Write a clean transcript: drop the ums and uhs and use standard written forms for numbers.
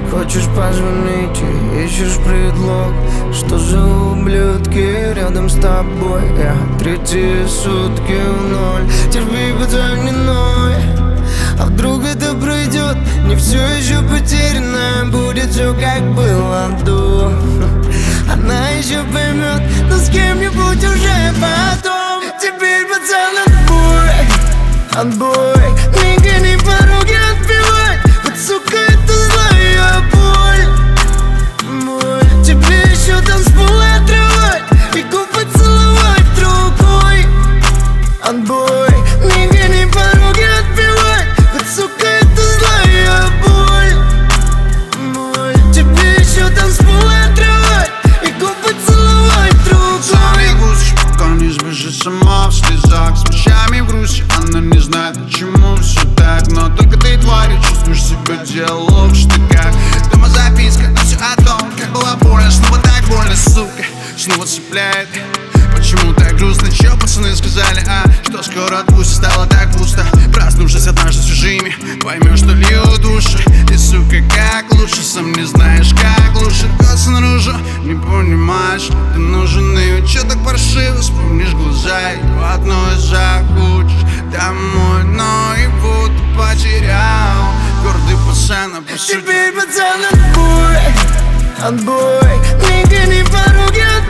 Хочешь позвонить и ищешь предлог, что за ублюдки рядом с тобой. Я третьи сутки в ноль. Терпи, пацан, не ной. А вдруг это пройдет? Не все еще потеряно, будет все как было до. Она еще поймет, но с кем-нибудь уже потом. Теперь, пацан, отбой, не гони пороги отбивать. Вот, сука, это злая боль. Тебе еще танцпол отрывать и губы целовать рукой. Отбой, не гони пороги отбивать. Вот, сука, это злая боль. Тебе еще танцпол отрывать и губы целовать рукой. Сам не грустишь, пока не сбежит сама в слезах. С вещами в грусти, она не знает, почему все так. Но только ты, тварь, чувствуешь себя диалог в штыках. Дома записка, а все о том, как было больно. Снова так больно, сука, снова цепляет. Почему так грустно, чё пацаны сказали, что скоро отпустит, стало так пусто. Проснувшись однажды с чужими, поймешь, что льют души. И, сука, как лучше, сам не знаешь, как лучше. Рвется наружу, не понимаешь, что ты нужен. И чё так паршиво, вспомнишь глаза, его одной захочешь домой. Но его ты потерял, гордый пацан, а по сути. Теперь, пацан, отбой, не гони пороги.